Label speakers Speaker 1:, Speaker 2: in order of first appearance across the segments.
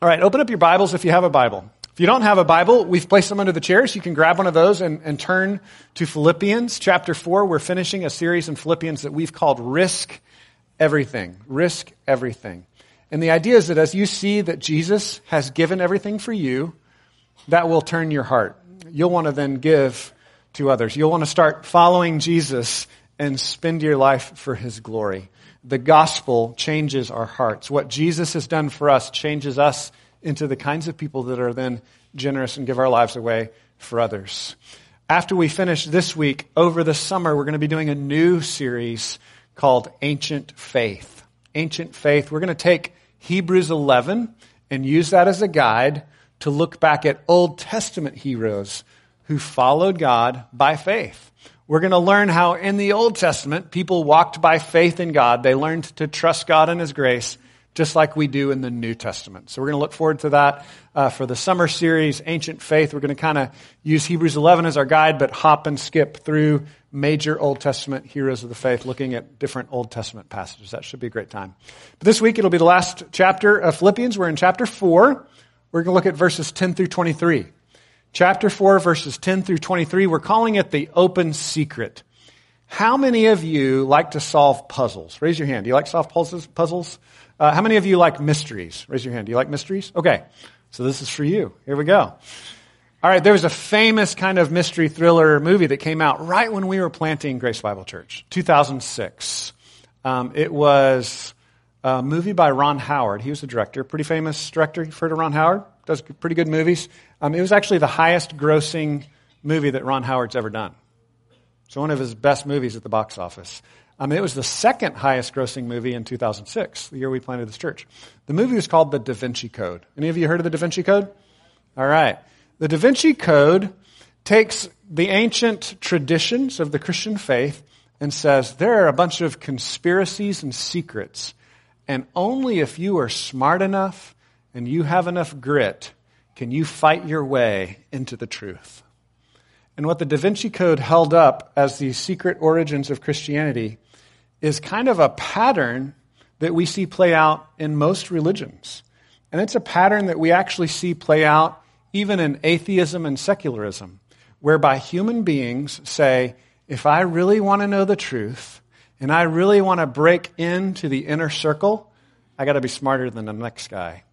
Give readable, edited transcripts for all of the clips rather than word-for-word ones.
Speaker 1: All right, open up your Bibles if you have a Bible. If you don't have a Bible, we've placed them under the chairs. You can grab one of those and turn to Philippians chapter 4. We're finishing a series in Philippians that we've called Risk Everything. Risk Everything. And the idea is that as you see that Jesus has given everything for you, that will turn your heart. You'll want to then give to others. You'll want to start following Jesus and spend your life for His glory. The gospel changes our hearts. What Jesus has done for us changes us into the kinds of people that are then generous and give our lives away for others. After we finish this week, over the summer, we're going to be doing a new series called Ancient Faith. Ancient Faith. We're going to take Hebrews 11 and use that as a guide to look back at Old Testament heroes who followed God by faith. We're going to learn how in the Old Testament, people walked by faith in God. They learned to trust God and His grace, just like we do in the New Testament. So we're going to look forward to that for the summer series, Ancient Faith. We're going to kind of use Hebrews 11 as our guide, but hop and skip through major Old Testament heroes of the faith, looking at different Old Testament passages. That should be a great time. But this week, it'll be the last chapter of Philippians. We're in chapter 4. We're going to look at verses 10 through 23. Chapter 4, verses 10 through 23, we're calling it the open secret. How many of you like to solve puzzles? Raise your hand. Do you like to solve puzzles? How many of you like mysteries? Raise your hand. Do you like mysteries? Okay, so this is for you. Here we go. All right, there was a famous kind of mystery thriller movie that came out right when we were planting Grace Bible Church, 2006. It was a movie by Ron Howard. He was the director, pretty famous director. You've heard of Ron Howard? Does pretty good movies. It was actually the highest grossing movie that Ron Howard's ever done. So one of his best movies at the box office. It was the second highest grossing movie in 2006, the year we planted this church. The movie was called The Da Vinci Code. Any of you heard of the Da Vinci Code? All right. The Da Vinci Code takes the ancient traditions of the Christian faith and says there are a bunch of conspiracies and secrets, and only if you are smart enough and you have enough grit can you fight your way into the truth. And what the Da Vinci Code held up as the secret origins of Christianity is kind of a pattern that we see play out in most religions. And it's a pattern that we actually see play out even in atheism and secularism, whereby human beings say, if I really want to know the truth and I really want to break into the inner circle, I got to be smarter than the next guy.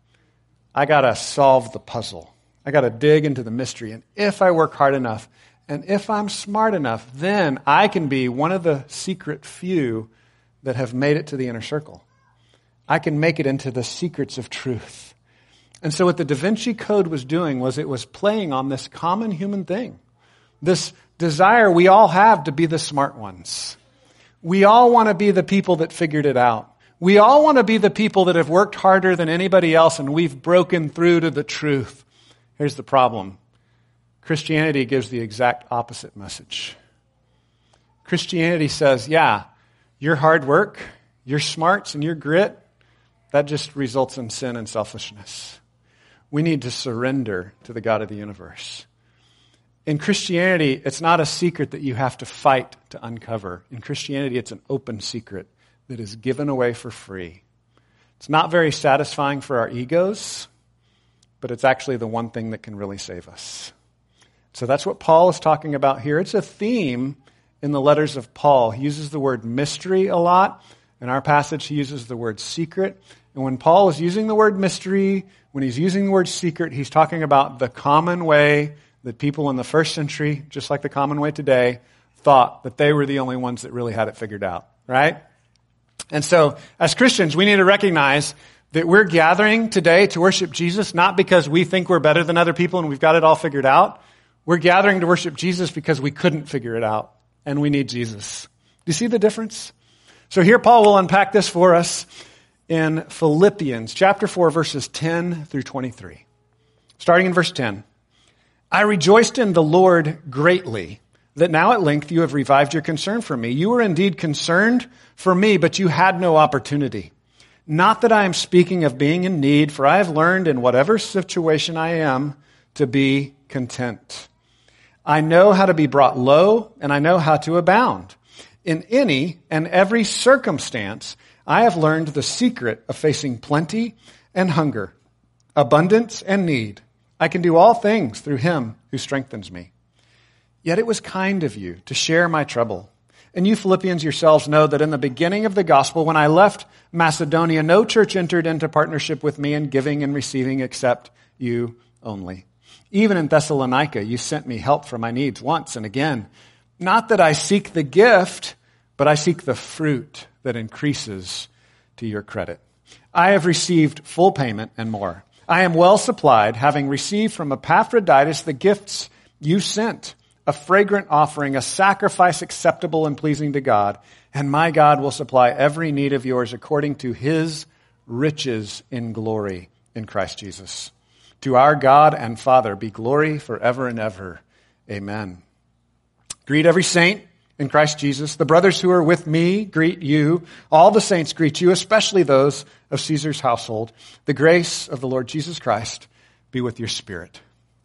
Speaker 1: I got to solve the puzzle. I got to dig into the mystery. And if I work hard enough, and if I'm smart enough, then I can be one of the secret few that have made it to the inner circle. I can make it into the secrets of truth. And so what the Da Vinci Code was doing was it was playing on this common human thing, this desire we all have to be the smart ones. We all want to be the people that figured it out. We all want to be the people that have worked harder than anybody else and we've broken through to the truth. Here's the problem. Christianity gives the exact opposite message. Christianity says, yeah, your hard work, your smarts, and your grit, that just results in sin and selfishness. We need to surrender to the God of the universe. In Christianity, it's not a secret that you have to fight to uncover. In Christianity, it's an open secret that is given away for free. It's not very satisfying for our egos, but it's actually the one thing that can really save us. So that's what Paul is talking about here. It's a theme in the letters of Paul. He uses the word mystery a lot. In our passage, he uses the word secret. And when Paul is using the word mystery, when he's using the word secret, he's talking about the common way that people in the first century, just like the common way today, thought that they were the only ones that really had it figured out, right? And so, as Christians, we need to recognize that we're gathering today to worship Jesus, not because we think we're better than other people and we've got it all figured out. We're gathering to worship Jesus because we couldn't figure it out, and we need Jesus. Do you see the difference? So here Paul will unpack this for us in Philippians chapter 4, verses 10 through 23. Starting in verse 10. I rejoiced in the Lord greatly that now at length you have revived your concern for me. You were indeed concerned for me, but you had no opportunity. Not that I am speaking of being in need, for I have learned in whatever situation I am to be content. I know how to be brought low, and I know how to abound. In any and every circumstance, I have learned the secret of facing plenty and hunger, abundance and need. I can do all things through him who strengthens me. Yet it was kind of you to share my trouble. And you Philippians yourselves know that in the beginning of the gospel, when I left Macedonia, no church entered into partnership with me in giving and receiving except you only. Even in Thessalonica, you sent me help for my needs once and again. Not that I seek the gift, but I seek the fruit that increases to your credit. I have received full payment and more. I am well supplied, having received from Epaphroditus the gifts you sent, a fragrant offering, a sacrifice acceptable and pleasing to God. And my God will supply every need of yours according to his riches in glory in Christ Jesus. To our God and Father be glory forever and ever. Amen. Greet every saint in Christ Jesus. The brothers who are with me greet you. All the saints greet you, especially those of Caesar's household. The grace of the Lord Jesus Christ be with your spirit.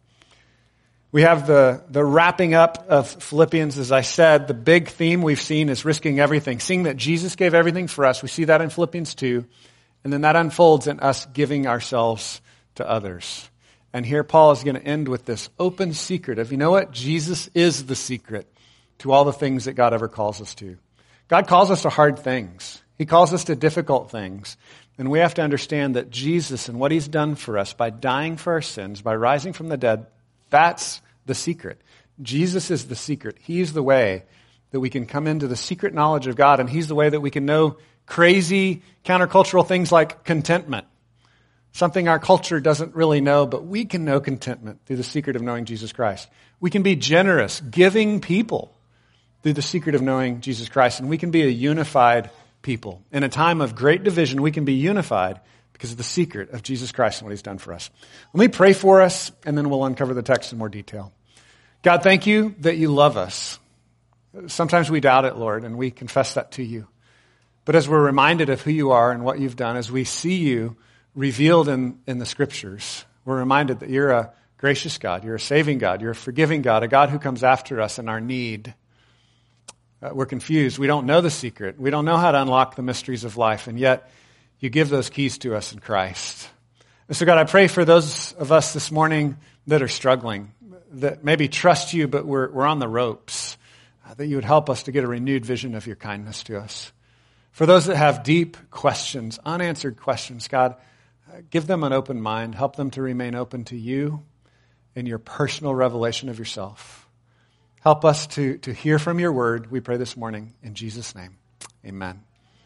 Speaker 1: We have the wrapping up of Philippians. As I said, the big theme we've seen is risking everything. Seeing that Jesus gave everything for us. We see that in Philippians 2. And then that unfolds in us giving ourselves to others. And here Paul is going to end with this open secret of, you know what? Jesus is the secret to all the things that God ever calls us to. God calls us to hard things. He calls us to difficult things. And we have to understand that Jesus and what he's done for us by dying for our sins, by rising from the dead, that's the secret. Jesus is the secret. He's the way that we can come into the secret knowledge of God, and he's the way that we can know crazy countercultural things like contentment. Something our culture doesn't really know, but we can know contentment through the secret of knowing Jesus Christ. We can be generous, giving people through the secret of knowing Jesus Christ, and we can be a unified people. In a time of great division, we can be unified because of the secret of Jesus Christ and what he's done for us. Let me pray for us, and then we'll uncover the text in more detail. God, thank you that you love us. Sometimes we doubt it, Lord, and we confess that to you. But as we're reminded of who you are and what you've done, as we see you revealed in the scriptures, we're reminded that you're a gracious God, you're a saving God, you're a forgiving God, a God who comes after us in our need. We're confused. We don't know the secret. We don't know how to unlock the mysteries of life, and yet you give those keys to us in Christ. And so God, I pray for those of us this morning that are struggling, that maybe trust you, but we're on the ropes, that you would help us to get a renewed vision of your kindness to us. For those that have deep questions, unanswered questions, God, give them an open mind. Help them to remain open to you and your personal revelation of yourself. Help us to hear from your word, we pray this morning. In Jesus' name, amen.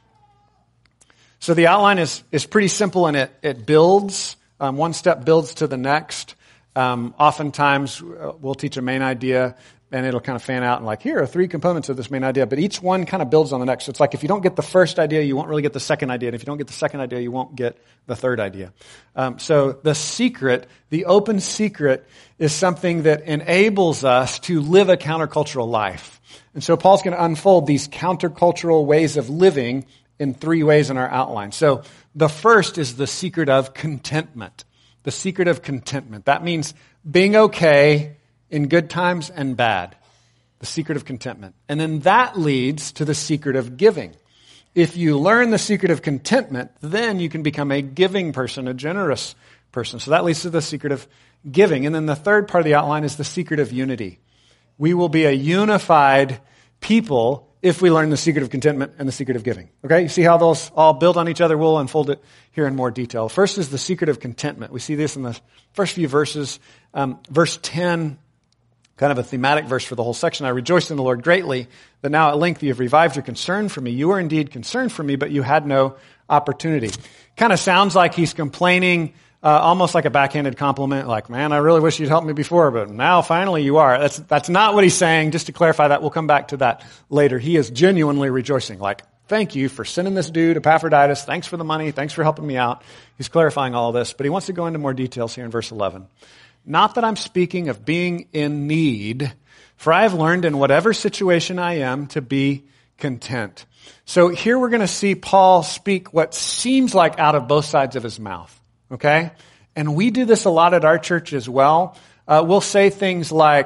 Speaker 1: So the outline is pretty simple, and it builds. One step builds to the next. Oftentimes, we'll teach a main idea, and it'll kind of fan out and like, here are 3 components of this main idea, but each one kind of builds on the next. So it's like if you don't get the first idea, you won't really get the second idea, and if you don't get the second idea, you won't get the third idea. So the secret, the open secret, is something that enables us to live a countercultural life. And so Paul's going to unfold these countercultural ways of living in 3 ways in our outline. So the first is the secret of contentment. The secret of contentment. That means being okay in good times and bad. The secret of contentment. And then that leads to the secret of giving. If you learn the secret of contentment, then you can become a giving person, a generous person. So that leads to the secret of giving. And then the third part of the outline is the secret of unity. We will be a unified people if we learn the secret of contentment and the secret of giving. Okay, you see how those all build on each other? We'll unfold it here in more detail. First is the secret of contentment. We see this in the first few verses. Verse 10, kind of a thematic verse for the whole section. I rejoice in the Lord greatly that now at length you have revived your concern for me. You were indeed concerned for me, but you had no opportunity. Kind of sounds like he's complaining, almost like a backhanded compliment, like, man, I really wish you'd helped me before, but now finally you are. That's not what he's saying. Just to clarify that, we'll come back to that later. He is genuinely rejoicing, like, thank you for sending this dude, Epaphroditus. Thanks for the money. Thanks for helping me out. He's clarifying all this, but he wants to go into more details here in verse 11. Not that I'm speaking of being in need, for I have learned in whatever situation I am to be content. So here we're going to see Paul speak what seems like out of both sides of his mouth. Okay? And we do this a lot at our church as well. We'll say things like,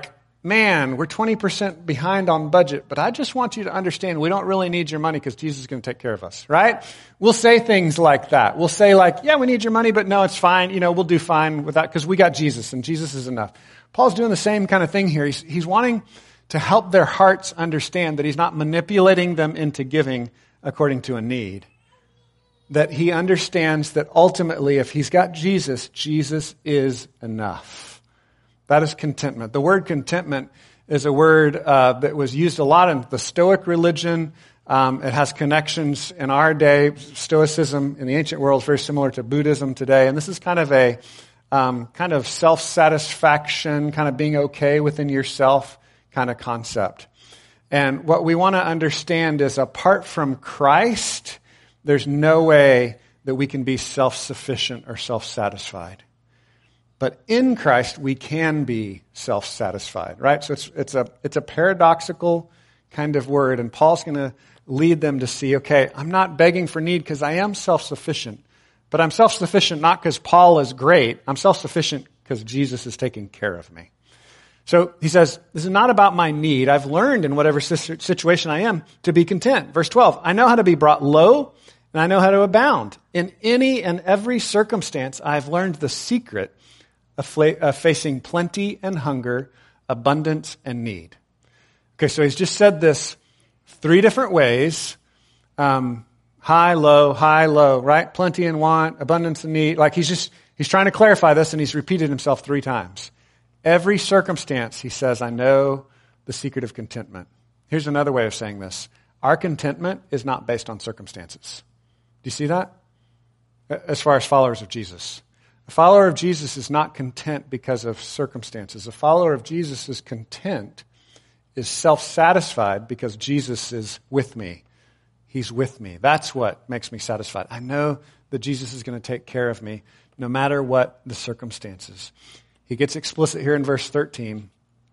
Speaker 1: man, we're 20% behind on budget, but I just want you to understand we don't really need your money because Jesus is going to take care of us, right? We'll say things like that. We'll say like, yeah, we need your money, but no, it's fine. We'll do fine with that because we got Jesus and Jesus is enough. Paul's doing the same kind of thing here. He's wanting to help their hearts understand that he's not manipulating them into giving according to a need. That he understands that ultimately if he's got Jesus, Jesus is enough. That is contentment. The word contentment is a word that was used a lot in the Stoic religion. It has connections in our day. Stoicism in the ancient world is very similar to Buddhism today. And this is kind of a kind of self-satisfaction, kind of being okay within yourself kind of concept. And what we want to understand is apart from Christ, there's no way that we can be self-sufficient or self-satisfied. But in Christ, we can be self-satisfied, right? So it's a paradoxical kind of word. And Paul's going to lead them to see, okay, I'm not begging for need because I am self-sufficient. But I'm self-sufficient not because Paul is great. I'm self-sufficient because Jesus is taking care of me. So he says, this is not about my need. I've learned in whatever situation I am to be content. Verse 12, I know how to be brought low and I know how to abound. In any and every circumstance, I've learned the secret of facing plenty and hunger, abundance and need. Okay, so he's just said this 3 different ways. High, low, right? Plenty and want, abundance and need. Like he's trying to clarify this and he's repeated himself 3 times. Every circumstance, he says, I know the secret of contentment. Here's another way of saying this. Our contentment is not based on circumstances. Do you see that? As far as followers of Jesus. A follower of Jesus is not content because of circumstances. A follower of Jesus is content, is self-satisfied because Jesus is with me. He's with me. That's what makes me satisfied. I know that Jesus is going to take care of me no matter what the circumstances. He gets explicit here in verse 13.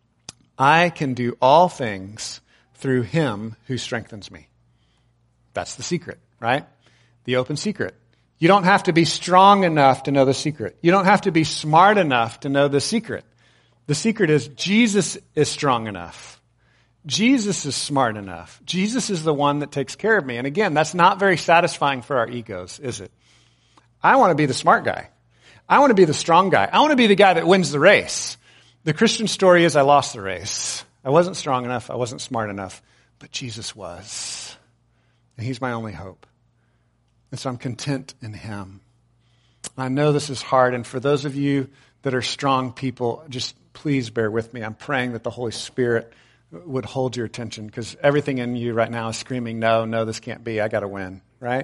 Speaker 1: I can do all things through him who strengthens me. That's the secret, right? The open secret. You don't have to be strong enough to know the secret. You don't have to be smart enough to know the secret. The secret is Jesus is strong enough. Jesus is smart enough. Jesus is the one that takes care of me. And again, that's not very satisfying for our egos, is it? I want to be the smart guy. I want to be the strong guy. I want to be the guy that wins the race. The Christian story is I lost the race. I wasn't strong enough. I wasn't smart enough. But Jesus was. And he's my only hope. And so I'm content in him. I know this is hard, and for those of you that are strong people, just please bear with me. I'm praying that the Holy Spirit would hold your attention because everything in you right now is screaming, no, this can't be. I got to win, right?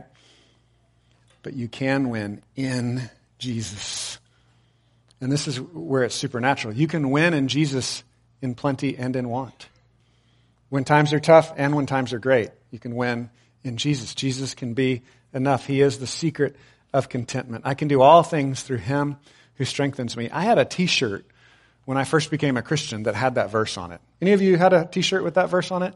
Speaker 1: But you can win in Jesus. And this is where it's supernatural. You can win in Jesus in plenty and in want. When times are tough and when times are great, you can win in Jesus. Jesus can be enough. He is the secret of contentment. I can do all things through him who strengthens me. I had a t-shirt when I first became a Christian that had that verse on it. Any of you had a t-shirt with that verse on it?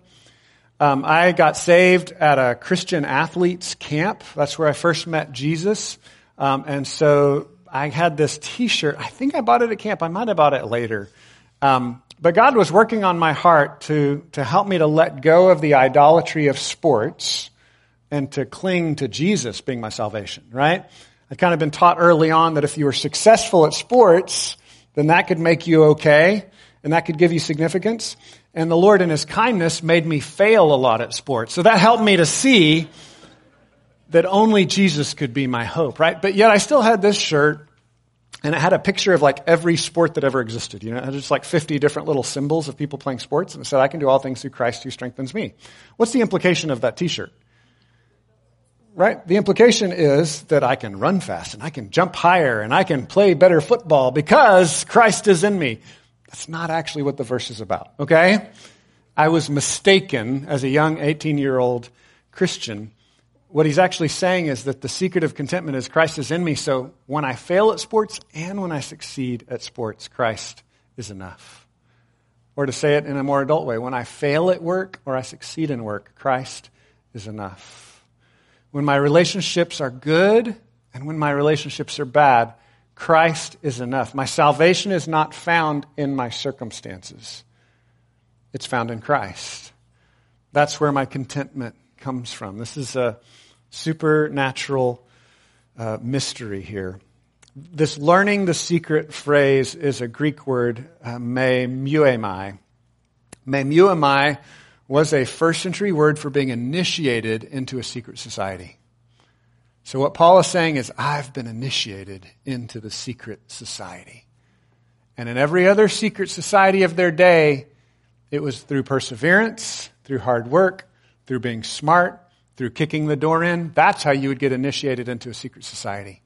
Speaker 1: I got saved at a Christian athletes camp. That's where I first met Jesus. And so I had this t-shirt. I think I bought it at camp. I might have bought it later. But God was working on my heart to help me to let go of the idolatry of sports and to cling to Jesus being my salvation, right? I'd kind of been taught early on that if you were successful at sports, then that could make you okay, and that could give you significance. And the Lord in his kindness made me fail a lot at sports. So that helped me to see that only Jesus could be my hope, right? But yet I still had this shirt, and it had a picture of like every sport that ever existed. You know, it had just like 50 different little symbols of people playing sports, and it said, I can do all things through Christ who strengthens me. What's the implication of that t-shirt? Right? The implication is that I can run fast and I can jump higher and I can play better football because Christ is in me. That's not actually what the verse is about, okay? I was mistaken as a young 18-year-old Christian. What he's actually saying is that the secret of contentment is Christ is in me. So when I fail at sports and when I succeed at sports, Christ is enough. Or to say it in a more adult way, when I fail at work or I succeed in work, Christ is enough. When my relationships are good and when my relationships are bad, Christ is enough. My salvation is not found in my circumstances. It's found in Christ. That's where my contentment comes from. This is a supernatural mystery here. This learning the secret phrase is a Greek word, me muemai. Me muemai was a first century word for being initiated into a secret society. So what Paul is saying is, I've been initiated into the secret society. And in every other secret society of their day, it was through perseverance, through hard work, through being smart, through kicking the door in. That's how you would get initiated into a secret society.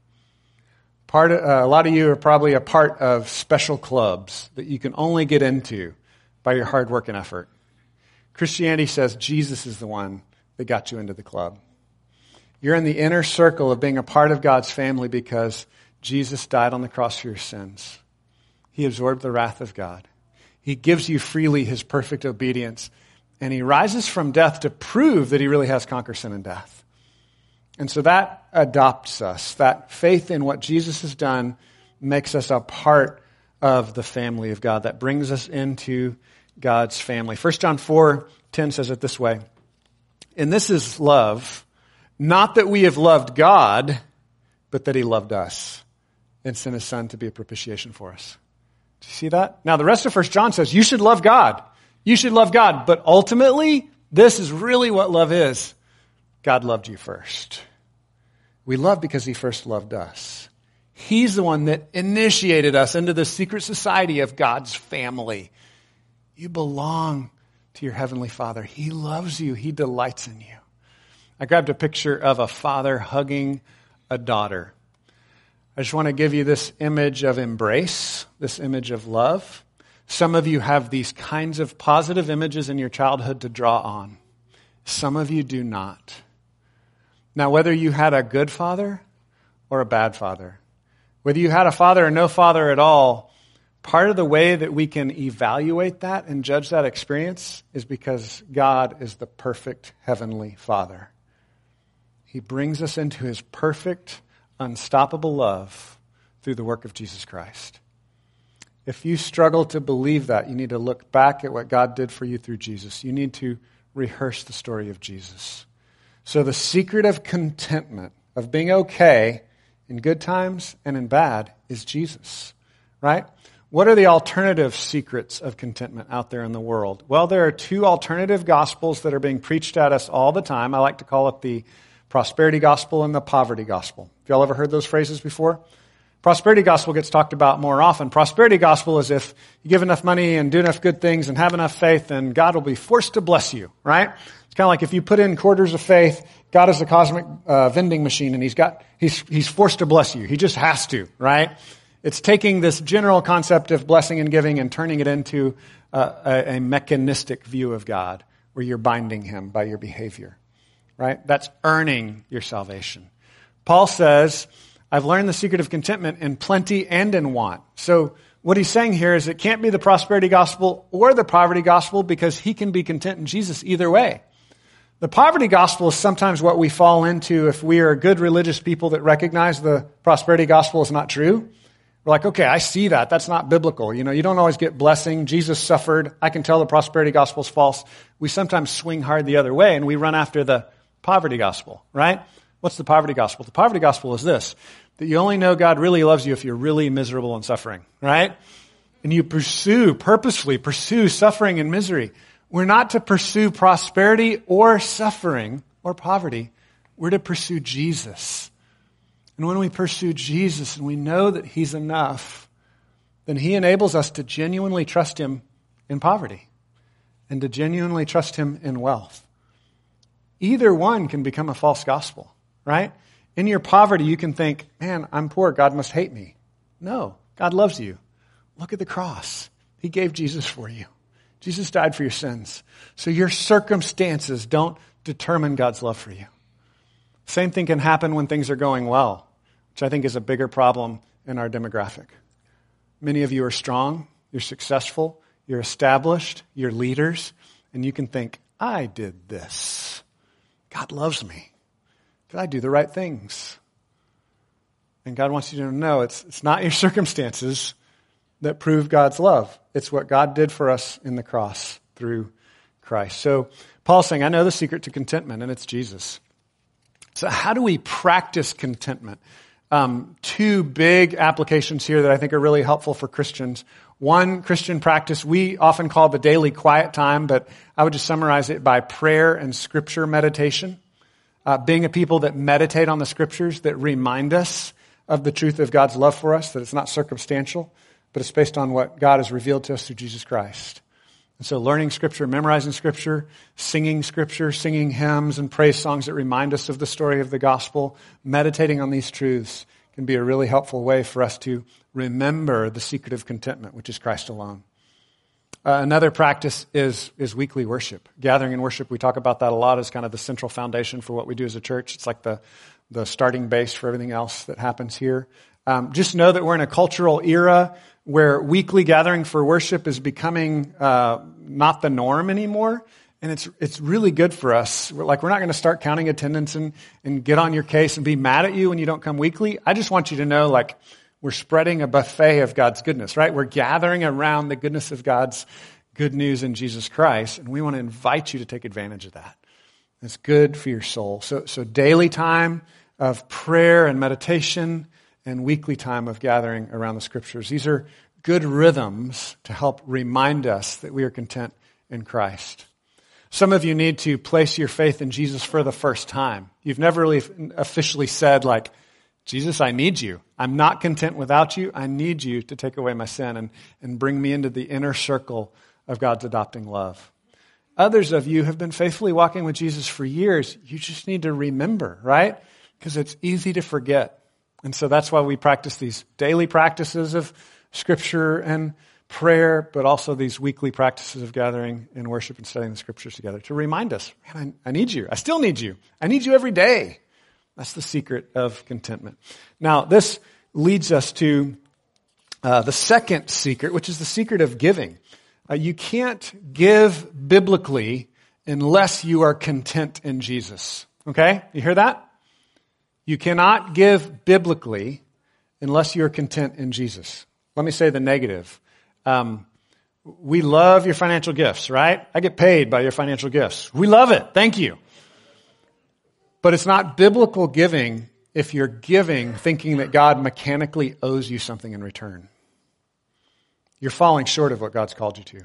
Speaker 1: A lot of you are probably a part of special clubs that you can only get into by your hard work and effort. Christianity says Jesus is the one that got you into the club. You're in the inner circle of being a part of God's family because Jesus died on the cross for your sins. He absorbed the wrath of God. He gives you freely his perfect obedience. And he rises from death to prove that he really has conquered sin and death. And so that adopts us. That faith in what Jesus has done makes us a part of the family of God. That brings us into God's family. 1 John 4:10 says it this way. And this is love, not that we have loved God, but that he loved us and sent his son to be a propitiation for us. Do you see that? Now the rest of 1 John says you should love God. You should love God. But ultimately, this is really what love is. God loved you first. We love because he first loved us. He's the one that initiated us into the secret society of God's family. You belong to your heavenly Father. He loves you. He delights in you. I grabbed a picture of a father hugging a daughter. I just want to give you this image of embrace, this image of love. Some of you have these kinds of positive images in your childhood to draw on. Some of you do not. Now, whether you had a good father or a bad father, whether you had a father or no father at all, part of the way that we can evaluate that and judge that experience is because God is the perfect heavenly Father. He brings us into his perfect, unstoppable love through the work of Jesus Christ. If you struggle to believe that, you need to look back at what God did for you through Jesus. You need to rehearse the story of Jesus. So the secret of contentment, of being okay in good times and in bad, is Jesus, right? What are the alternative secrets of contentment out there in the world? Well, there are two alternative gospels that are being preached at us all the time. I like to call it the prosperity gospel and the poverty gospel. Have y'all ever heard those phrases before? Prosperity gospel gets talked about more often. Prosperity gospel is if you give enough money and do enough good things and have enough faith, then God will be forced to bless you, right? It's kind of like if you put in quarters of faith, God is a cosmic vending machine and he's forced to bless you. He just has to, right? It's taking this general concept of blessing and giving and turning it into a mechanistic view of God where you're binding him by your behavior, right? That's earning your salvation. Paul says, I've learned the secret of contentment in plenty and in want. So what he's saying here is it can't be the prosperity gospel or the poverty gospel because he can be content in Jesus either way. The poverty gospel is sometimes what we fall into if we are good religious people that recognize the prosperity gospel is not true. We're like, okay, I see that. That's not biblical. You don't always get blessing. Jesus suffered. I can tell the prosperity gospel is false. We sometimes swing hard the other way and we run after the poverty gospel, right? What's the poverty gospel? The poverty gospel is this, that you only know God really loves you if you're really miserable and suffering, right? And you purposefully pursue suffering and misery. We're not to pursue prosperity or suffering or poverty. We're to pursue Jesus. And when we pursue Jesus and we know that he's enough, then he enables us to genuinely trust him in poverty and to genuinely trust him in wealth. Either one can become a false gospel, right? In your poverty, you can think, man, I'm poor. God must hate me. No, God loves you. Look at the cross. He gave Jesus for you. Jesus died for your sins. So your circumstances don't determine God's love for you. Same thing can happen when things are going well, which I think is a bigger problem in our demographic. Many of you are strong, you're successful, you're established, you're leaders, and you can think, I did this. God loves me. Did I do the right things? And God wants you to know it's not your circumstances that prove God's love. It's what God did for us in the cross through through Christ. So Paul's saying, I know the secret to contentment, and it's Jesus. So how do we practice contentment? Two big applications here that I think are really helpful for Christians. One Christian practice we often call the daily quiet time, but I would just summarize it by prayer and scripture meditation. Being a people that meditate on the scriptures, that remind us of the truth of God's love for us, that it's not circumstantial, but it's based on what God has revealed to us through Jesus Christ. And so learning scripture, memorizing scripture, singing hymns and praise songs that remind us of the story of the gospel, meditating on these truths can be a really helpful way for us to remember the secret of contentment, which is Christ alone. Another practice is weekly worship. Gathering in worship, we talk about that a lot as kind of the central foundation for what we do as a church. It's like the starting base for everything else that happens here. Just know that we're in a cultural era where weekly gathering for worship is becoming not the norm anymore. And it's really good for us. We're not going to start counting attendance and get on your case and be mad at you when you don't come weekly. I just want you to know, we're spreading a buffet of God's goodness, right? We're gathering around the goodness of God's good news in Jesus Christ, and we want to invite you to take advantage of that. It's good for your soul. So daily time of prayer and meditation and weekly time of gathering around the scriptures. These are good rhythms to help remind us that we are content in Christ. Some of you need to place your faith in Jesus for the first time. You've never really officially said, Jesus, I need you. I'm not content without you. I need you to take away my sin and bring me into the inner circle of God's adopting love. Others of you have been faithfully walking with Jesus for years. You just need to remember, right? Because it's easy to forget. And so that's why we practice these daily practices of scripture and prayer, but also these weekly practices of gathering in worship and studying the scriptures together to remind us, man, I need you. I still need you. I need you every day. That's the secret of contentment. Now, this leads us to the second secret, which is the secret of giving. You can't give biblically unless you are content in Jesus. Okay? You hear that? You cannot give biblically unless you are content in Jesus. Let me say the negative. We love your financial gifts, right? I get paid by your financial gifts. We love it. Thank you. But it's not biblical giving if you're giving thinking that God mechanically owes you something in return. You're falling short of what God's called you to.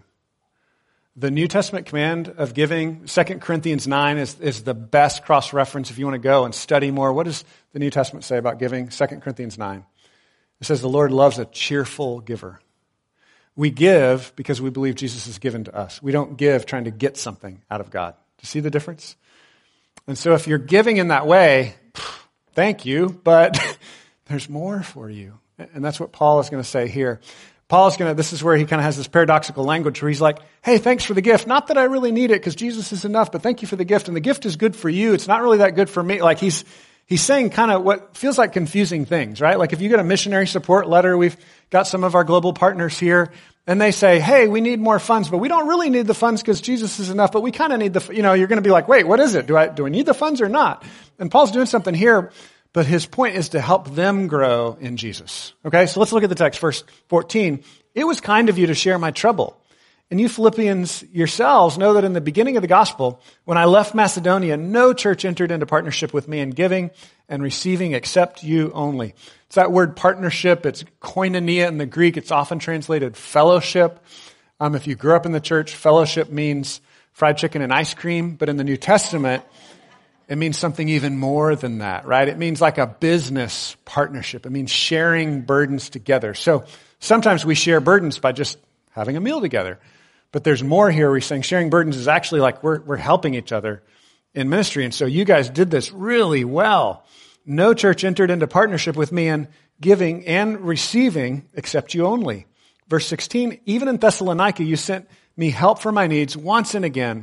Speaker 1: The New Testament command of giving, 2 Corinthians 9 is the best cross-reference if you want to go and study more. What does the New Testament say about giving? 2 Corinthians 9. It says the Lord loves a cheerful giver. We give because we believe Jesus has given to us. We don't give trying to get something out of God. Do you see the difference? And so if you're giving in that way, thank you, but there's more for you. And that's what Paul is going to say here. This is where he kind of has this paradoxical language where he's like, hey, thanks for the gift. Not that I really need it because Jesus is enough, but thank you for the gift. And the gift is good for you. It's not really that good for me. He's saying kind of what feels like confusing things, right? If you get a missionary support letter, we've got some of our global partners here, and they say, hey, we need more funds, but we don't really need the funds because Jesus is enough, but we kind of need you're going to be like, wait, what is it? Do I need the funds or not? And Paul's doing something here, but his point is to help them grow in Jesus. Okay, so let's look at the text, verse 14. It was kind of you to share my trouble. And you Philippians yourselves know that in the beginning of the gospel, when I left Macedonia, no church entered into partnership with me in giving and receiving except you only. It's that word partnership. It's koinonia in the Greek. It's often translated fellowship. If you grew up in the church, fellowship means fried chicken and ice cream. But in the New Testament, it means something even more than that, right? It means like a business partnership. It means sharing burdens together. So sometimes we share burdens by just having a meal together. But there's more here. We're saying sharing burdens is actually like we're helping each other in ministry. And so you guys did this really well. No church entered into partnership with me in giving and receiving except you only. Verse 16, even in Thessalonica, you sent me help for my needs once and again.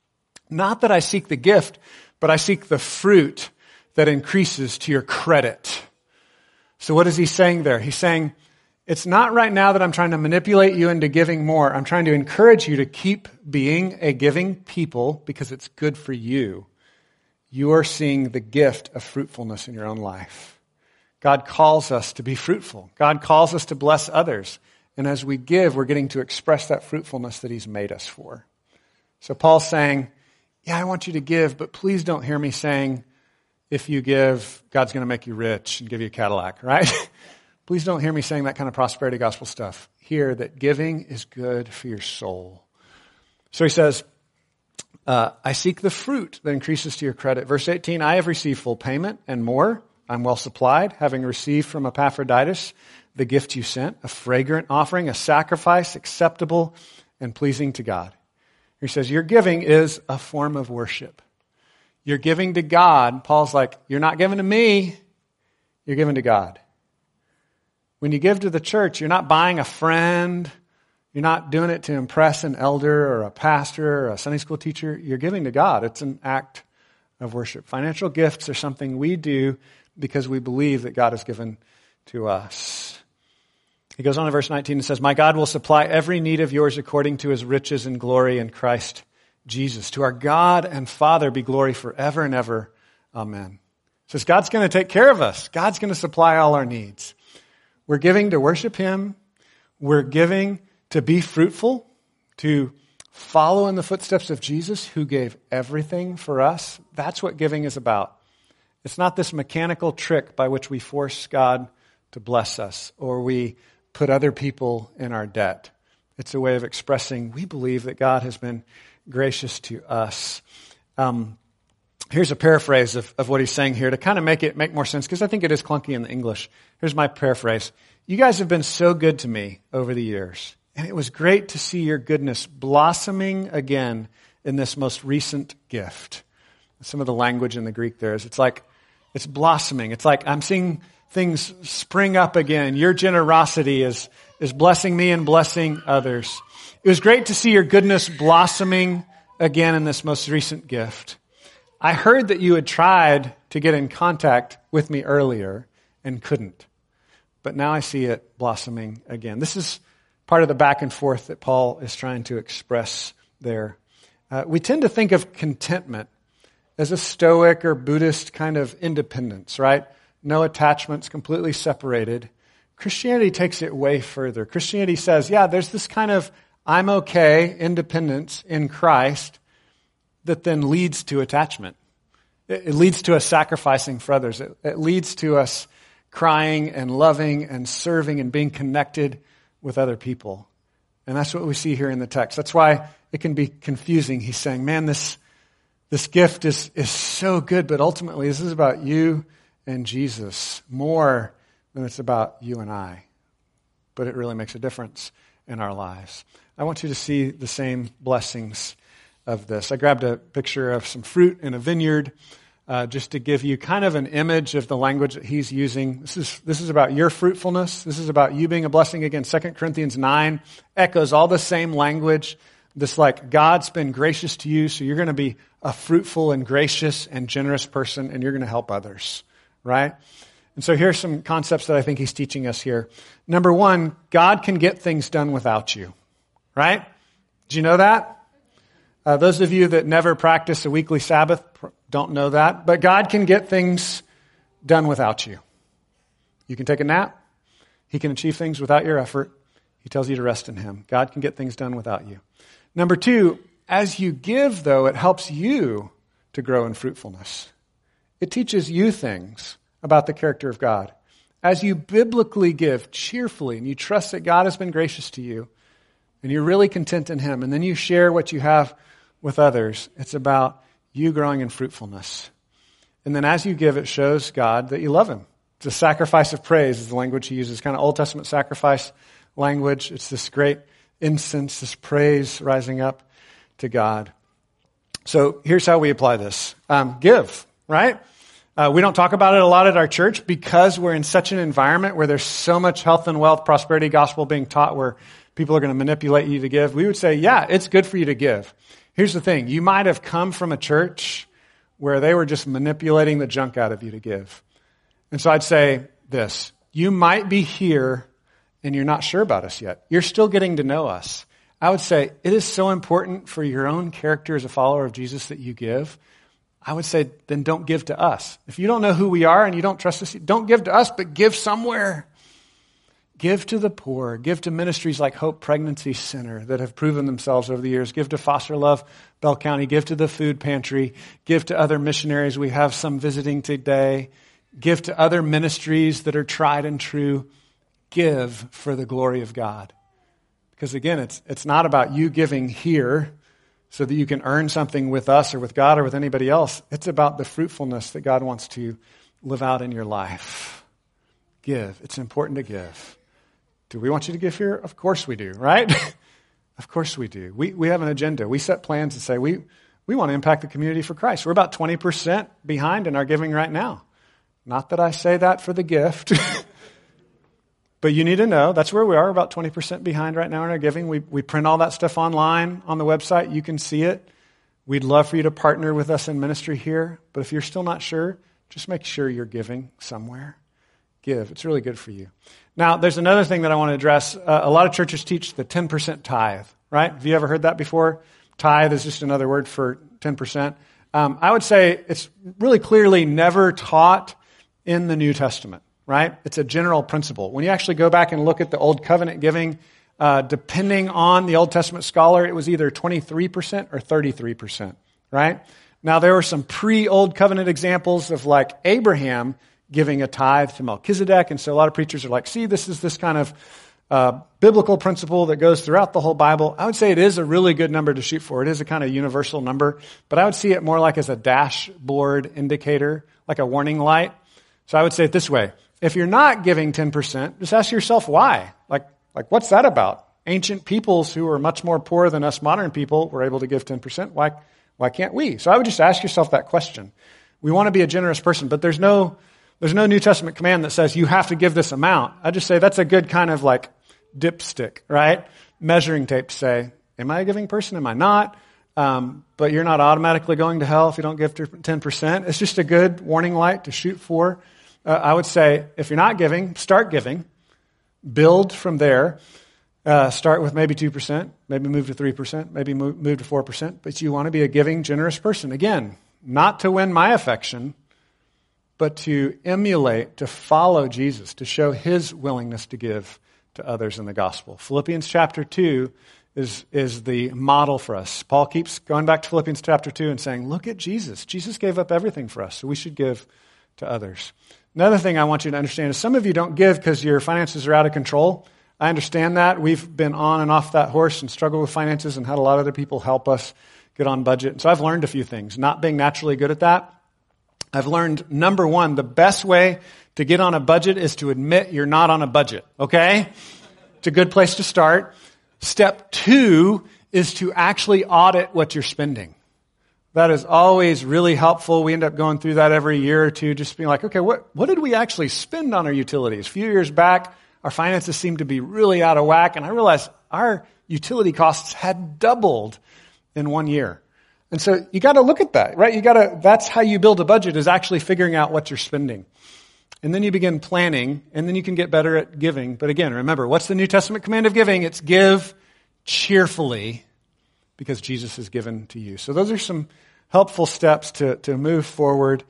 Speaker 1: Not that I seek the gift, but I seek the fruit that increases to your credit. So what is he saying there? He's saying, it's not right now that I'm trying to manipulate you into giving more. I'm trying to encourage you to keep being a giving people because it's good for you. You are seeing the gift of fruitfulness in your own life. God calls us to be fruitful. God calls us to bless others. And as we give, we're getting to express that fruitfulness that he's made us for. So Paul's saying, yeah, I want you to give, but please don't hear me saying, if you give, God's going to make you rich and give you a Cadillac, right? Please don't hear me saying that kind of prosperity gospel stuff. Hear that giving is good for your soul. So he says, I seek the fruit that increases to your credit. Verse 18, I have received full payment and more. I'm well supplied, having received from Epaphroditus the gift you sent, a fragrant offering, a sacrifice acceptable and pleasing to God. He says, your giving is a form of worship. You're giving to God. Paul's like, you're not giving to me, you're giving to God. When you give to the church, you're not buying a friend. You're not doing it to impress an elder or a pastor or a Sunday school teacher. You're giving to God. It's an act of worship. Financial gifts are something we do because we believe that God has given to us. He goes on in verse 19 and says, my God will supply every need of yours according to his riches and glory in Christ Jesus. To our God and Father be glory forever and ever. Amen. It says God's going to take care of us. God's going to supply all our needs. We're giving to worship him. We're giving to be fruitful, to follow in the footsteps of Jesus who gave everything for us. That's what giving is about. It's not this mechanical trick by which we force God to bless us or we put other people in our debt. It's a way of expressing we believe that God has been gracious to us. Here's a paraphrase of what he's saying here to kind of make more sense, because I think it is clunky in the English. Here's my paraphrase. You guys have been so good to me over the years, and it was great to see your goodness blossoming again in this most recent gift. Some of the language in the Greek there is, it's like, it's blossoming. It's like I'm seeing things spring up again. Your generosity is blessing me and blessing others. It was great to see your goodness blossoming again in this most recent gift. I heard that you had tried to get in contact with me earlier and couldn't. But now I see it blossoming again. This is part of the back and forth that Paul is trying to express there. We tend to think of contentment as a Stoic or Buddhist kind of independence, right? No attachments, completely separated. Christianity takes it way further. Christianity says, yeah, there's this kind of I'm okay independence in Christ that then leads to attachment. It leads to us sacrificing for others. It leads to us crying and loving and serving and being connected with other people. And that's what we see here in the text. That's why it can be confusing. He's saying, man, this gift is so good, but ultimately this is about you and Jesus more than it's about you and I. But it really makes a difference in our lives. I want you to see the same blessings of this. I grabbed a picture of some fruit in a vineyard just to give you kind of an image of the language that he's using. This is about your fruitfulness. This is about you being a blessing. Again, 2 Corinthians 9 echoes all the same language. This like God's been gracious to you, so you're going to be a fruitful and gracious and generous person, and you're going to help others, right? And so here's some concepts that I think he's teaching us here. Number one, God can get things done without you, right? Did you know that? Those of you that never practice a weekly Sabbath don't know that, but God can get things done without you. You can take a nap. He can achieve things without your effort. He tells you to rest in him. God can get things done without you. Number two, as you give, though, it helps you to grow in fruitfulness. It teaches you things about the character of God. As you biblically give cheerfully and you trust that God has been gracious to you and you're really content in him, and then you share what you have with others, it's about you growing in fruitfulness. And then as you give, it shows God that you love him. It's a sacrifice of praise is the language he uses, kind of Old Testament sacrifice language. It's this great incense, this praise rising up to God. So here's how we apply this. Give, right? We don't talk about it a lot at our church because we're in such an environment where there's so much health and wealth, prosperity gospel being taught where people are going to manipulate you to give. We would say, yeah, it's good for you to give. Here's the thing. You might have come from a church where they were just manipulating the junk out of you to give. And so I'd say this. You might be here and you're not sure about us yet. You're still getting to know us. I would say it is so important for your own character as a follower of Jesus that you give. I would say then don't give to us. If you don't know who we are and you don't trust us, don't give to us, but give somewhere. Give to the poor. Give to ministries like Hope Pregnancy Center that have proven themselves over the years. Give to Foster Love Bell County. Give to the food pantry. Give to other missionaries. We have some visiting today. Give to other ministries that are tried and true. Give for the glory of God. Because again, it's not about you giving here so that you can earn something with us or with God or with anybody else. It's about the fruitfulness that God wants to live out in your life. Give. It's important to give. Do we want you to give here? Of course we do, right? Of course we do. We have an agenda. We set plans and say we want to impact the community for Christ. We're about 20% behind in our giving right now. Not that I say that for the gift. But you need to know that's where we are, about 20% behind right now in our giving. We print all that stuff online on the website. You can see it. We'd love for you to partner with us in ministry here. But if you're still not sure, just make sure you're giving somewhere. Give. It's really good for you. Now, there's another thing that I want to address. A lot of churches teach the 10% tithe, right? Have you ever heard that before? Tithe is just another word for 10%. I would say it's really clearly never taught in the New Testament, right? It's a general principle. When you actually go back and look at the Old Covenant giving, depending on the Old Testament scholar, it was either 23% or 33%, right? Now, there were some pre-Old Covenant examples of like Abraham giving a tithe to Melchizedek. And so a lot of preachers are like, see, this is this kind of biblical principle that goes throughout the whole Bible. I would say it is a really good number to shoot for. It is a kind of universal number, but I would see it more like as a dashboard indicator, like a warning light. So I would say it this way. If you're not giving 10%, just ask yourself why. Like what's that about? Ancient peoples who are much more poor than us modern people were able to give 10%. Why can't we? So I would just ask yourself that question. We want to be a generous person, but there's no New Testament command that says you have to give this amount. I just say that's a good kind of like dipstick, right? Measuring tape to say, am I a giving person? Am I not? But you're not automatically going to hell if you don't give 10%. It's just a good warning light to shoot for. I would say if you're not giving, start giving. Build from there. Start with maybe 2%, maybe move to 3%, maybe move to 4%. But you want to be a giving, generous person. Again, not to win my affection, but to emulate, to follow Jesus, to show his willingness to give to others in the gospel. Philippians chapter 2 is the model for us. Paul keeps going back to Philippians chapter 2 and saying, look at Jesus. Jesus gave up everything for us, so we should give to others. Another thing I want you to understand is some of you don't give because your finances are out of control. I understand that. We've been on and off that horse and struggled with finances and had a lot of other people help us get on budget. And so I've learned a few things, not being naturally good at that. I've learned, number one, the best way to get on a budget is to admit you're not on a budget, okay? It's a good place to start. Step 2 is to actually audit what you're spending. That is always really helpful. We end up going through that every year or two, just being like, okay, what did we actually spend on our utilities? A few years back, our finances seemed to be really out of whack, and I realized our utility costs had doubled in 1 year. And so you got to look at that, right? That's how you build a budget, is actually figuring out what you're spending. And then you begin planning, and then you can get better at giving. But again, remember, what's the New Testament command of giving? It's give cheerfully because Jesus has given to you. So those are some helpful steps to move forward.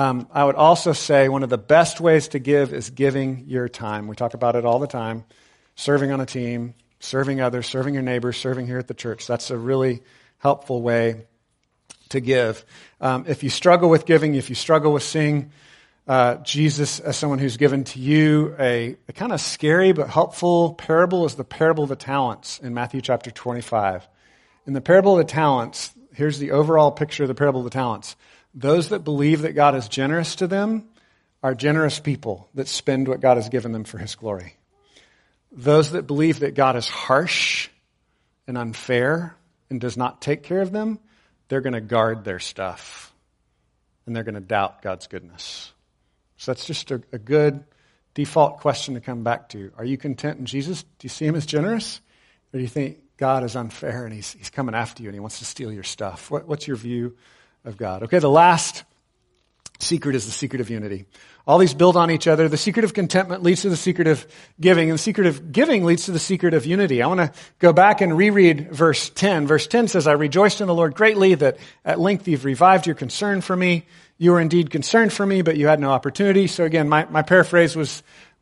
Speaker 1: I would also say one of the best ways to give is giving your time. We talk about it all the time. Serving on a team, serving others, serving your neighbors, serving here at the church. That's a really helpful way to give. If you struggle with giving, if you struggle with seeing Jesus as someone who's given to you, a kind of scary but helpful parable is the parable of the talents in Matthew chapter 25. In the parable of the talents, here's the overall picture of the parable of the talents. Those that believe that God is generous to them are generous people that spend what God has given them for his glory. Those that believe that God is harsh and unfair and does not take care of them, they're going to guard their stuff and they're going to doubt God's goodness. So that's just a good default question to come back to. Are you content in Jesus? Do you see him as generous? Or do you think God is unfair and he's coming after you and he wants to steal your stuff? What's your view of God? Okay, the last secret is the secret of unity. All these build on each other. The secret of contentment leads to the secret of giving, and the secret of giving leads to the secret of unity. I want to go back and reread verse 10. Verse 10 says, I rejoiced in the Lord greatly that at length you've revived your concern for me. You were indeed concerned for me, but you had no opportunity. So again, my paraphrase was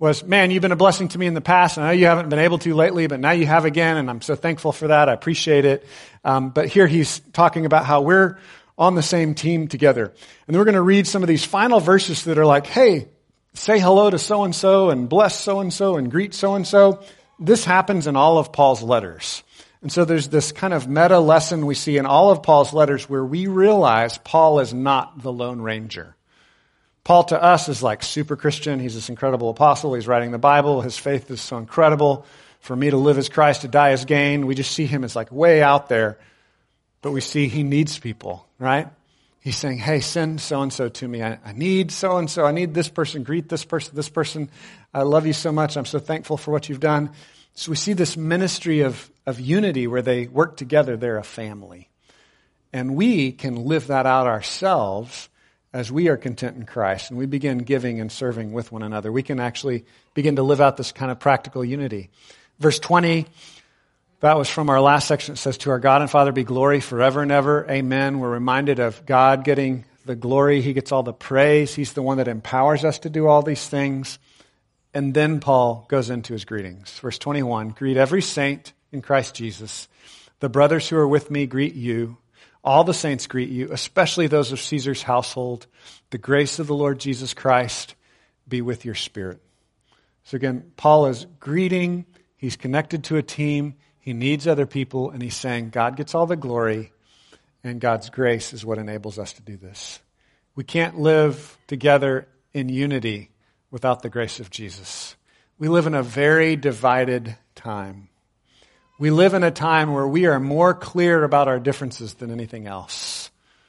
Speaker 1: was, man, you've been a blessing to me in the past, and I know you haven't been able to lately, but now you have again, and I'm so thankful for that. I appreciate it. But here he's talking about how we're on the same team together. And we're going to read some of these final verses that are like, hey, say hello to so-and-so and bless so-and-so and greet so-and-so. This happens in all of Paul's letters. And so there's this kind of meta lesson we see in all of Paul's letters where we realize Paul is not the Lone Ranger. Paul to us is like super Christian. He's this incredible apostle. He's writing the Bible. His faith is so incredible. For me to live as Christ, to die as gain. We just see him as like way out there. But we see he needs people, right? He's saying, hey, send so-and-so to me. I need so-and-so. I need this person. Greet this person, this person. I love you so much. I'm so thankful for what you've done. So we see this ministry of unity where they work together. They're a family. And we can live that out ourselves as we are content in Christ and we begin giving and serving with one another. We can actually begin to live out this kind of practical unity. Verse 20, that was from our last section. It says, to our God and Father be glory forever and ever. Amen. We're reminded of God getting the glory. He gets all the praise. He's the one that empowers us to do all these things. And then Paul goes into his greetings. Verse 21, greet every saint in Christ Jesus. The brothers who are with me greet you. All the saints greet you, especially those of Caesar's household. The grace of the Lord Jesus Christ be with your spirit. So again, Paul is greeting. He's connected to a team. He needs other people. And he's saying God gets all the glory. And God's grace is what enables us to do this. We can't live together in unity without the grace of Jesus. We live in a very divided time. We live in a time where we are more clear about our differences than anything else.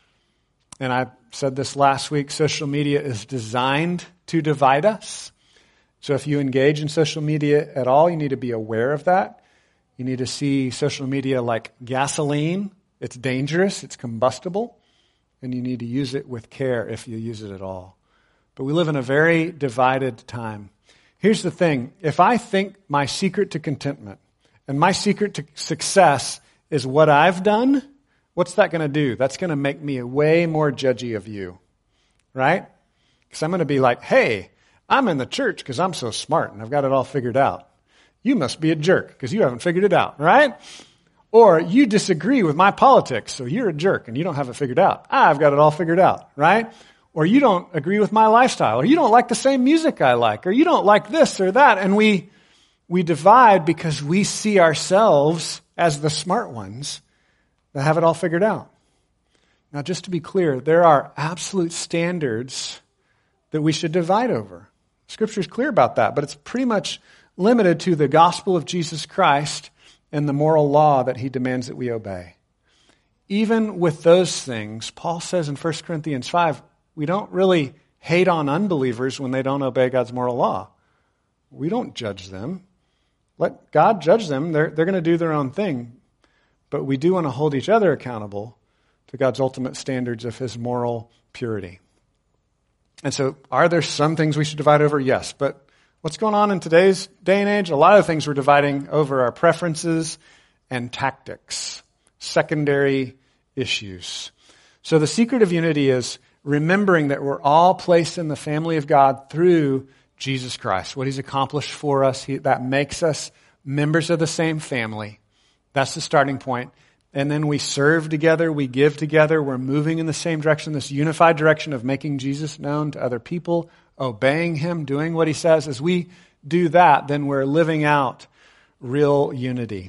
Speaker 1: And I said this last week, social media is designed to divide us. So if you engage in social media at all, you need to be aware of that. You need to see social media like gasoline. It's dangerous, it's combustible, and you need to use it with care if you use it at all. But we live in a very divided time. Here's the thing. If I think my secret to contentment and my secret to success is what I've done, what's that going to do? That's going to make me way more judgy of you, right? Because I'm going to be like, hey, I'm in the church because I'm so smart and I've got it all figured out. You must be a jerk because you haven't figured it out, right? Or you disagree with my politics, so you're a jerk and you don't have it figured out. I've got it all figured out, right? Or you don't agree with my lifestyle, or you don't like the same music I like, or you don't like this or that. And we divide because we see ourselves as the smart ones that have it all figured out. Now, just to be clear, there are absolute standards that we should divide over. Scripture is clear about that, but it's pretty much limited to the gospel of Jesus Christ and the moral law that he demands that we obey. Even with those things, Paul says in 1 Corinthians 5, we don't really hate on unbelievers when they don't obey God's moral law. We don't judge them. Let God judge them. They're going to do their own thing. But we do want to hold each other accountable to God's ultimate standards of his moral purity. And so, are there some things we should divide over? Yes. But what's going on in today's day and age? A lot of things we're dividing over our preferences and tactics, secondary issues. So the secret of unity is remembering that we're all placed in the family of God through Jesus Christ, what he's accomplished for us. That makes us members of the same family. That's the starting point. And then we serve together, we give together, we're moving in the same direction, this unified direction of making Jesus known to other people, obeying him, doing what he says. As we do that, then we're living out real unity.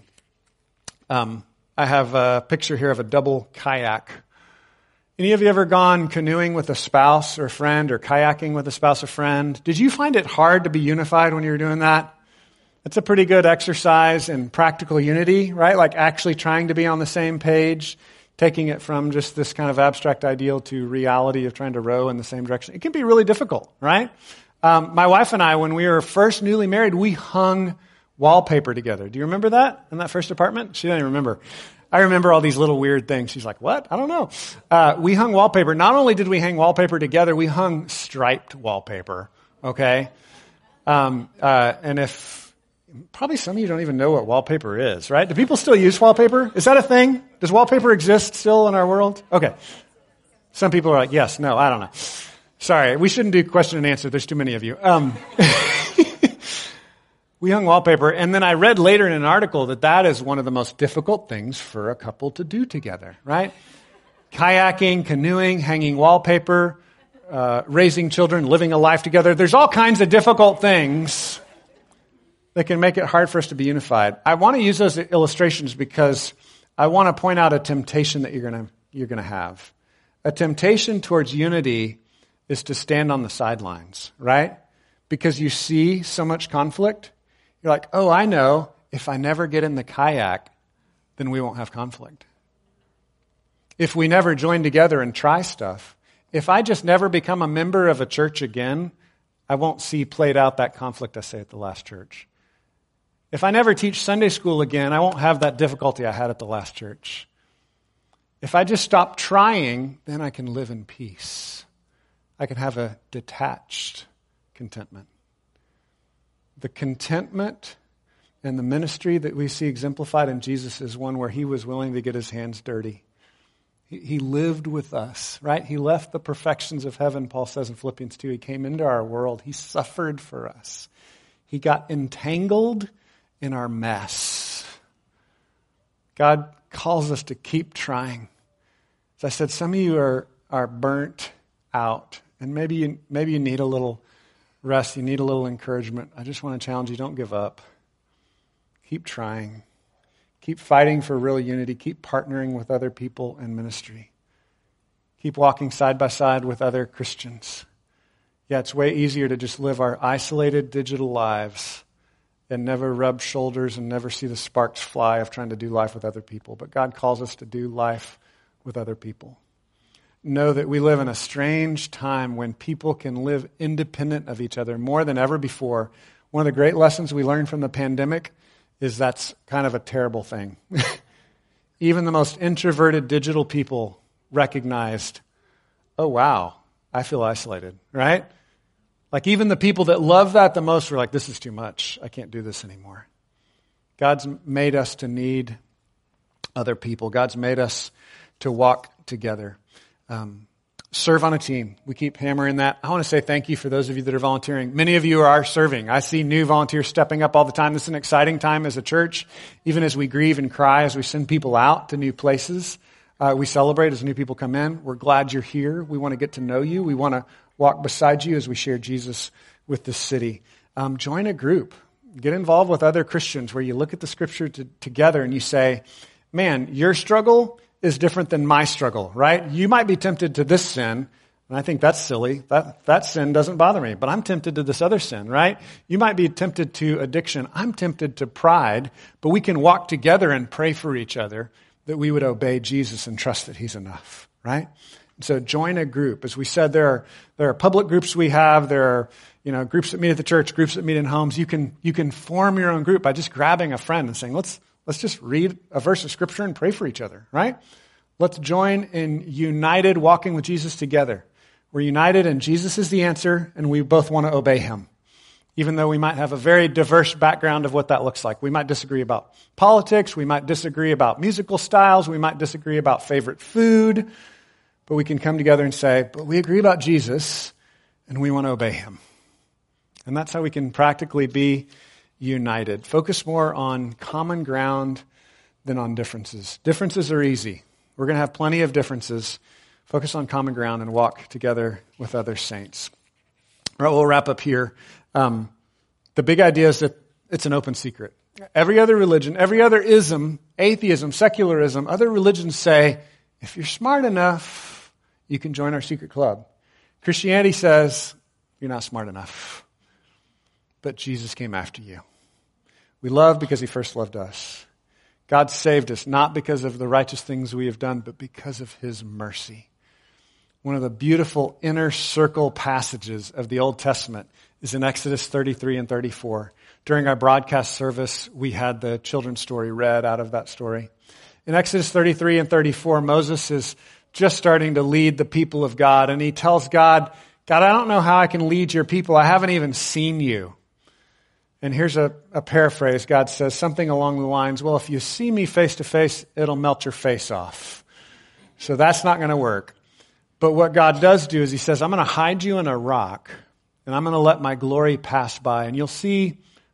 Speaker 1: I have a picture here of a double kayak. Any of you ever gone canoeing with a spouse or a friend, or kayaking with a spouse or friend? Did you find it hard to be unified when you were doing that? It's a pretty good exercise in practical unity, right? Like actually trying to be on the same page, taking it from just this kind of abstract ideal to reality of trying to row in the same direction. It can be really difficult, right? My wife and I, when we were first newly married, we hung wallpaper together. Do you remember that in that first apartment? She doesn't even remember. I remember all these little weird things. She's like, what? I don't know. We hung wallpaper. Not only did we hang wallpaper together, we hung striped wallpaper, okay? And if, probably some of you don't even know what wallpaper is, right? Do people still use wallpaper? Is that a thing? Does wallpaper exist still in our world? Okay. Some people are like, yes, no, I don't know. Sorry, we shouldn't do question and answer. There's too many of you. We hung wallpaper, and then I read later in an article that is one of the most difficult things for a couple to do together, right? Kayaking, canoeing, hanging wallpaper, raising children, living a life together. There's all kinds of difficult things that can make it hard for us to be unified. I want to use those illustrations because I want to point out a temptation that you're going to have. A temptation towards unity is to stand on the sidelines, right? Because you see so much conflict. You're like, oh, I know, if I never get in the kayak, then we won't have conflict. If we never join together and try stuff, if I just never become a member of a church again, I won't see played out that conflict I say at the last church. If I never teach Sunday school again, I won't have that difficulty I had at the last church. If I just stop trying, then I can live in peace. I can have a detached contentment. The contentment and the ministry that we see exemplified in Jesus is one where he was willing to get his hands dirty. He lived with us, right? He left the perfections of heaven, Paul says in Philippians 2. He came into our world. He suffered for us. He got entangled in our mess. God calls us to keep trying. As I said, some of you are burnt out, and maybe you need a little rest. You need a little encouragement. I just want to challenge you, don't give up. Keep trying. Keep fighting for real unity. Keep partnering with other people in ministry. Keep walking side by side with other Christians. Yeah, it's way easier to just live our isolated digital lives and never rub shoulders and never see the sparks fly of trying to do life with other people. But God calls us to do life with other people. Know that we live in a strange time when people can live independent of each other more than ever before. One of the great lessons we learned from the pandemic is that's kind of a terrible thing. Even the most introverted digital people recognized, oh wow, I feel isolated, right? Like even the people that love that the most were like, this is too much. I can't do this anymore. God's made us to need other people. God's made us to walk together. Serve on a team. We keep hammering that. I want to say thank you for those of you that are volunteering. Many of you are serving. I see new volunteers stepping up all the time. This is an exciting time as a church, even as we grieve and cry, as we send people out to new places. We celebrate as new people come in. We're glad you're here. We want to get to know you. We want to walk beside you as we share Jesus with this city. Join a group. Get involved with other Christians where you look at the scripture together and you say, man, your struggle is different than my struggle, right? You might be tempted to this sin, and I think that's silly. That sin doesn't bother me, but I'm tempted to this other sin, right? You might be tempted to addiction. I'm tempted to pride, but we can walk together and pray for each other that we would obey Jesus and trust that he's enough, right? So join a group. As we said, there are public groups we have. There are, groups that meet at the church, groups that meet in homes. You can form your own group by just grabbing a friend and saying, let's just read a verse of scripture and pray for each other, right? Let's join in united walking with Jesus together. We're united and Jesus is the answer and we both want to obey him. Even though we might have a very diverse background of what that looks like. We might disagree about politics. We might disagree about musical styles. We might disagree about favorite food. But we can come together and say, but we agree about Jesus and we want to obey him. And that's how we can practically be united. Focus more on common ground than on differences. Differences are easy. We're going to have plenty of differences. Focus on common ground and walk together with other saints. All right, we'll wrap up here. The big idea is that it's an open secret. Every other religion, every other ism, atheism, secularism, other religions say, if you're smart enough, you can join our secret club. Christianity says, you're not smart enough. But Jesus came after you. We love because he first loved us. God saved us not because of the righteous things we have done, but because of his mercy. One of the beautiful inner circle passages of the Old Testament is in Exodus 33 and 34. During our broadcast service, we had the children's story read out of that story. In Exodus 33 and 34, Moses is just starting to lead the people of God, and he tells God, I don't know how I can lead your people. I haven't even seen you. And here's a paraphrase. God says something along the lines, well, if you see me face to face, it'll melt your face off. So that's not going to work. But what God does do is he says, I'm going to hide you in a rock, and I'm going to let my glory pass by, and you'll see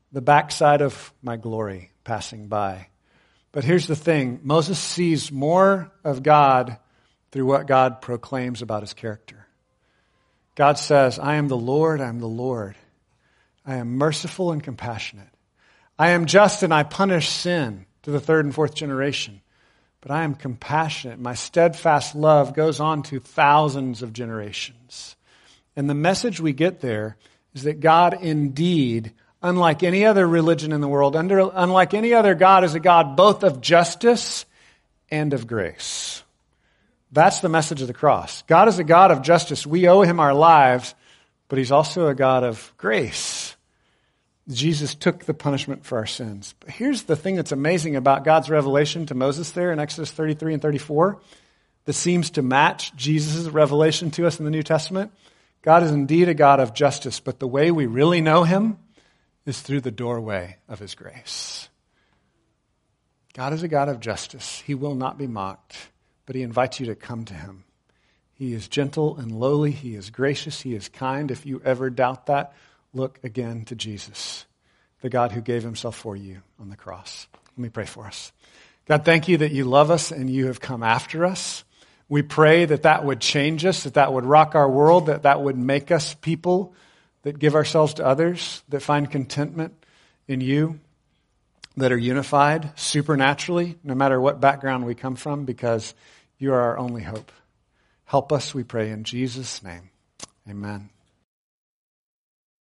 Speaker 1: the backside of my glory passing by. But here's the thing. Moses sees more of God through what God proclaims about his character. God says, I am the Lord, I am the Lord. I am merciful and compassionate. I am just and I punish sin to the third and fourth generation. But I am compassionate. My steadfast love goes on to thousands of generations. And the message we get there is that God indeed, unlike any other religion in the world, unlike any other God, is a God both of justice and of grace. That's the message of the cross. God is a God of justice. We owe him our lives, but he's also a God of grace. Jesus took the punishment for our sins. But here's the thing that's amazing about God's revelation to Moses there in Exodus 33 and 34 that seems to match Jesus' revelation to us in the New Testament. God is indeed a God of justice, but the way we really know him is through the doorway of his grace. God is a God of justice. He will not be mocked, but he invites you to come to him. He is gentle and lowly. He is gracious. He is kind. If you ever doubt that, look again to Jesus, the God who gave himself for you on the cross. Let me pray for us. God, thank you that you love us and you have come after us. We pray that that would change us, that that would rock our world, that that would make us people that give ourselves to others, that find contentment in you, that are unified supernaturally, no matter what background we come from, because you are our only hope. Help us, we pray, in Jesus' name. Amen.